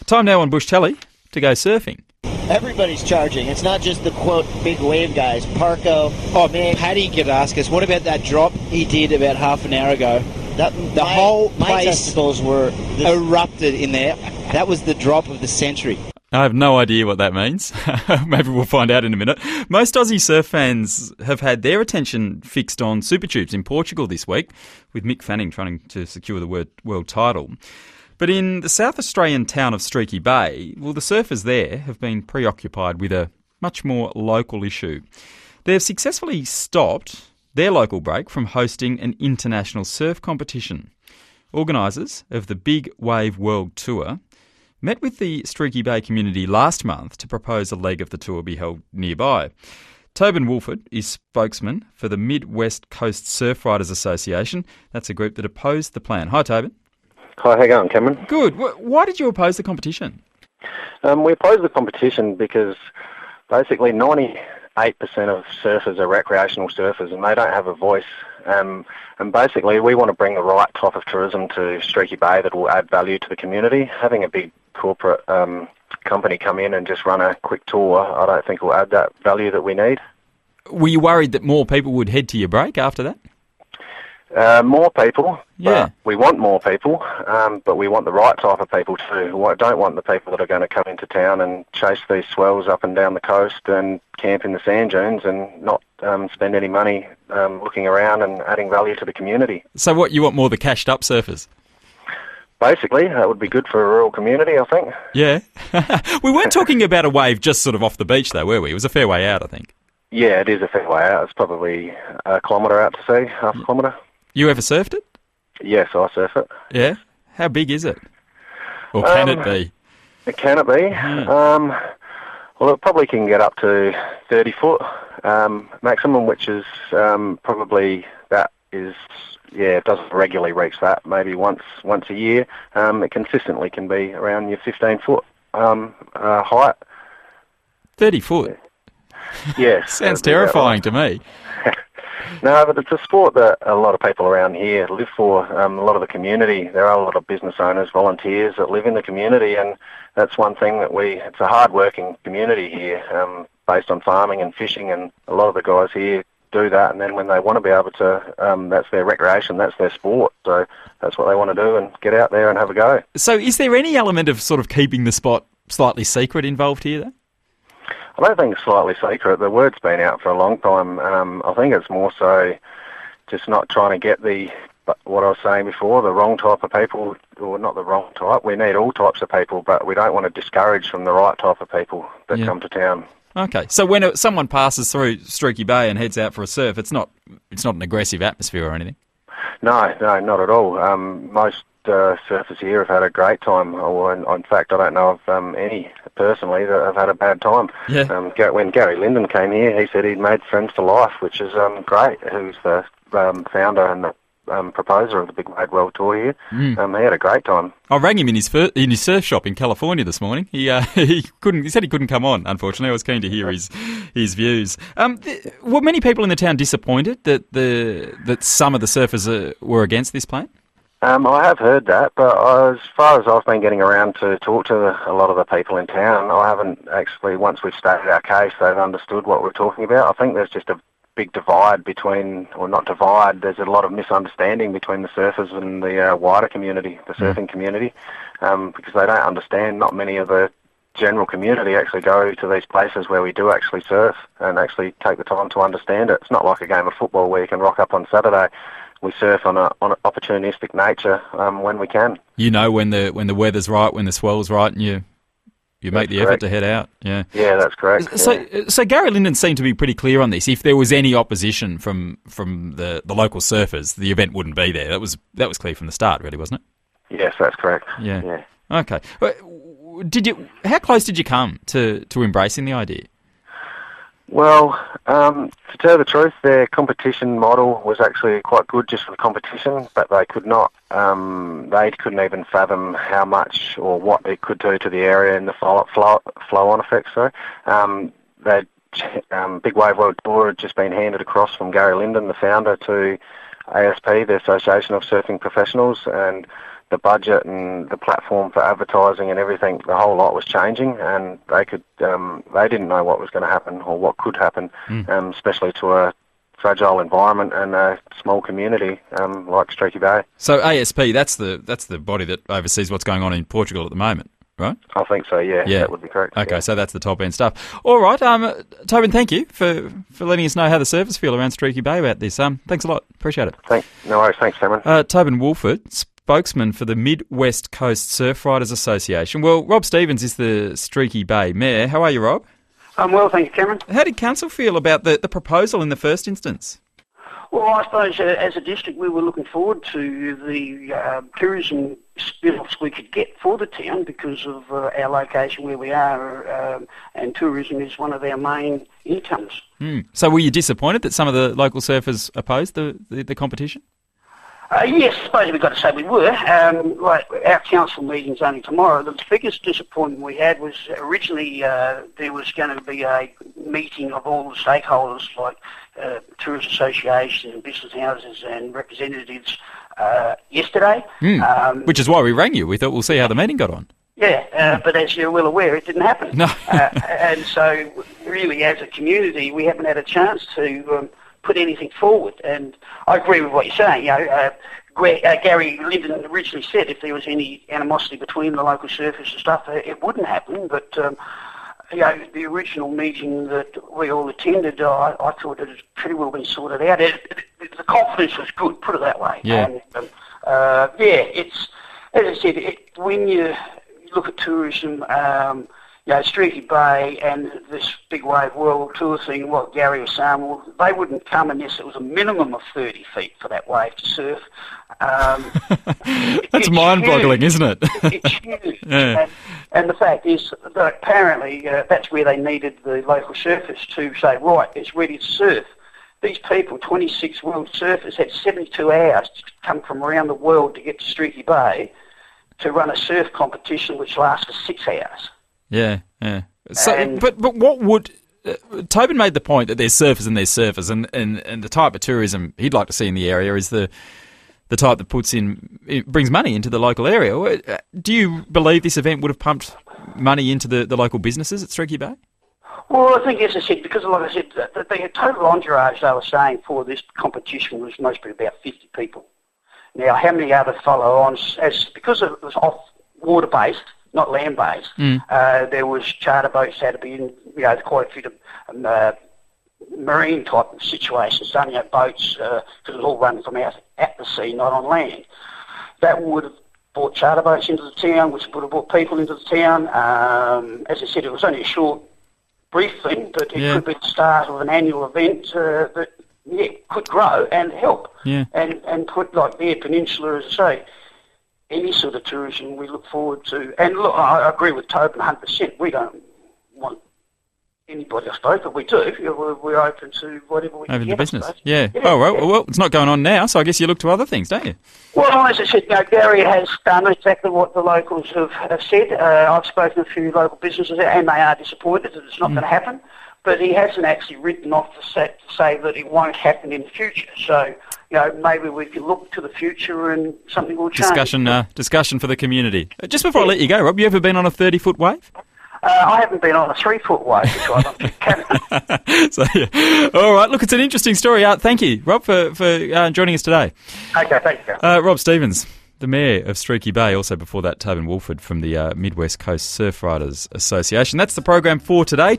Time now on Bush Telly to go surfing. Everybody's charging. It's not just the, quote, big wave guys. Parko, Paddy could ask us, what about that drop he did about half an hour ago? The whole place testicles were erupted in there. That was the drop of the century. I have no idea what that means. Maybe we'll find out in a minute. Most Aussie surf fans have had their attention fixed on Super Tubes in Portugal this week, with Mick Fanning trying to secure the world title. But in the South Australian town of Streaky Bay, well, the surfers there have been preoccupied with a much more local issue. They've successfully stopped their local break from hosting an international surf competition. Organisers of the Big Wave World Tour met with the Streaky Bay community last month to propose a leg of the tour be held nearby. Tobin Woolford is spokesman for the Mid-West Coast Surf Riders Association. That's a group that opposed the plan. Hi, Tobin. Hi, how you going, Cameron? Good. Why did you oppose the competition? We opposed the competition because basically 98% of surfers are recreational surfers and they don't have a voice. And basically we want to bring the right type of tourism to Streaky Bay that will add value to the community. Having a big corporate company come in and just run a quick tour, I don't think will add that value that we need. Were you worried that more people would head to your break after that? More people, yeah. But we want more people, but we want the right type of people too. We don't want the people that are going to come into town and chase these swells up and down the coast and camp in the sand dunes and not spend any money looking around and adding value to the community. So what, you want more the cashed up surfers? Basically, that would be good for a rural community, I think. Yeah. We weren't talking about a wave just sort of off the beach though, were we? It was a fair way out, I think. Yeah, it is a fair way out. It's probably a kilometre out to sea, half a kilometre. You ever surfed it? Yes, I surf it. Yeah? How big is it? Or can it be? Can it be? Well, it probably can get up to 30 foot maximum, which is probably, that is, yeah, it doesn't regularly reach that, maybe once a year. It consistently can be around your 15 foot height. 30 foot? Yes. Sounds terrifying to me. No, but it's a sport that a lot of people around here live for. A lot of the community, there are a lot of business owners, volunteers that live in the community, and that's one thing that it's a hard-working community here, based on farming and fishing, and a lot of the guys here do that, and then when they want to be able to, that's their recreation, that's their sport, so that's what they want to do and get out there and have a go. So is there any element of sort of keeping the spot slightly secret involved here, though? I don't think it's slightly secret. The word's been out for a long time. I think it's more so just not trying to get what I was saying before, the wrong type of people, or not the wrong type. We need all types of people, but we don't want to discourage from the right type of people that come to town. Okay, so when someone passes through Streaky Bay and heads out for a surf, it's not an aggressive atmosphere or anything? No, not at all. Most surfers here have had a great time. In fact, I don't know of any personally that have had a bad time. Yeah. When Gary Linden came here, he said he'd made friends for life, which is great. Who's the founder and the proposer of the Big Wave World Tour here. He had a great time. I rang him in his surf shop in California this morning. He couldn't. He said he couldn't come on. Unfortunately, I was keen to hear his views. Were many people in the town disappointed that some of the surfers were against this plan? I have heard that, but as far as I've been getting around to talk to a lot of the people in town, I haven't actually, once we've stated our case, they've understood what we're talking about. I think there's just a big divide there's a lot of misunderstanding between the surfers and the wider community, the surfing community, because they don't understand. Not many of the general community actually go to these places where we do actually surf and actually take the time to understand it. It's not like a game of football where you can rock up on Saturday. We surf on an opportunistic nature when we can. You know when the weather's right, when the swell's right, and you make the effort to head out. Yeah, that's correct. So Gary Linden seemed to be pretty clear on this. If there was any opposition from the local surfers, the event wouldn't be there. That was clear from the start, really, wasn't it? Yes, that's correct. Yeah. Okay. How close did you come to embracing the idea? Well, to tell the truth, their competition model was actually quite good just for the competition, but they couldn't even fathom how much or what it could do to the area and the flow-on effects. Big Wave World Tour had just been handed across from Gary Linden, the founder, to ASP, the Association of Surfing Professionals, and the budget and the platform for advertising and everything, the whole lot was changing, and they didn't know what was going to happen or what could happen, especially to a fragile environment and a small community like Streaky Bay. So ASP, that's the body that oversees what's going on in Portugal at the moment, right? I think so, yeah. That would be correct. Okay, yeah. so that's the top end stuff. All right, Tobin, thank you for letting us know how the surfers feel around Streaky Bay about this. Thanks a lot. Appreciate it. No worries. Thanks, Cameron. Tobin Woolford, spokesman for the Mid-West Coast Surf Riders Association. Well, Rob Stevens is the Streaky Bay Mayor. How are you, Rob? I'm well, thank you, Cameron. How did Council feel about the proposal in the first instance? Well, I suppose as a district we were looking forward to the tourism spin-offs we could get for the town because of our location where we are, and tourism is one of our main incomes. So were you disappointed that some of the local surfers opposed the competition? Yes, I suppose we've got to say we were. Like our council meeting's only tomorrow. The biggest disappointment we had was originally there was going to be a meeting of all the stakeholders like tourist associations and business houses and representatives yesterday. Which is why we rang you. We thought we'll see how the meeting got on. Yeah, but as you're well aware, it didn't happen. No. And so really as a community we haven't had a chance to put anything forward, and I agree with what you're saying. Gary Linden originally said if there was any animosity between the local surfers and stuff, it wouldn't happen. But the original meeting that we all attended, I thought it had pretty well been sorted out. The confidence was good, put it that way. Yeah. And, it's as I said, when you look at tourism. Streaky Bay and this Big Wave World Tour thing, what Gary was saying, well, they wouldn't come unless it was a minimum of 30 feet for that wave to surf. That's mind-boggling, isn't it? It's huge. Yeah. And the fact is that apparently that's where they needed the local surfers to say, right, it's ready to surf. These people, 26 world surfers, had 72 hours to come from around the world to get to Streaky Bay to run a surf competition which lasts for 6 hours. Yeah. So, but what would Tobin made the point that there's surfers and there's surfers, and the type of tourism he'd like to see in the area is the type that brings money into the local area. Do you believe this event would have pumped money into the local businesses at Streaky Bay? Well, I think, as I said, because like I said, the total entourage they were saying for this competition was mostly about 50 people. Now, how many other follow-ons? Because it was off water-based, not land-based. There was charter boats had to be in, quite a few marine type of situations, done boats, because it was all run from out at the sea, not on land. That would have brought charter boats into the town, which would have brought people into the town. As I said, it was only a short, brief thing, but it could be the start of an annual event that could grow and help. Yeah. And put like the Peninsula, as I say, any sort of tourism we look forward to. And look, I agree with Tobin 100%. We don't want anybody, I suppose, but we do. We're open to whatever we can open get. to business, yeah. Oh, well, it's not going on now, so I guess you look to other things, don't you? Well, as I said, Gary has done exactly what the locals have said. I've spoken to a few local businesses, and they are disappointed that it's not going to happen. But he hasn't actually written off to say that it won't happen in the future. So, maybe we can look to the future and something will change. Discussion for the community. Just before I let you go, Rob, you ever been on a 30-foot wave? I haven't been on a 3-foot wave, which I don't So, yeah. All right, look, it's an interesting story. Thank you, Rob, for joining us today. Okay, thank you. Rob Stevens, the Mayor of Streaky Bay, also before that Tobin Woolford from the Mid-West Coast Surf Riders Association. That's the program for today.